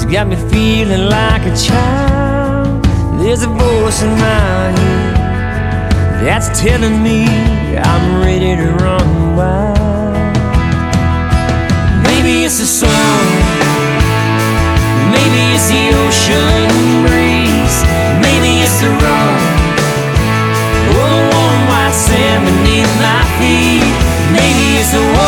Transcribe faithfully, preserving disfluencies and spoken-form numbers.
got me feeling like a child. There's a voice in my head that's telling me I'm ready to run wild. Maybe it's the sun, maybe it's the ocean breeze, maybe it's the rum, or the warm white sand beneath my feet. Maybe it's the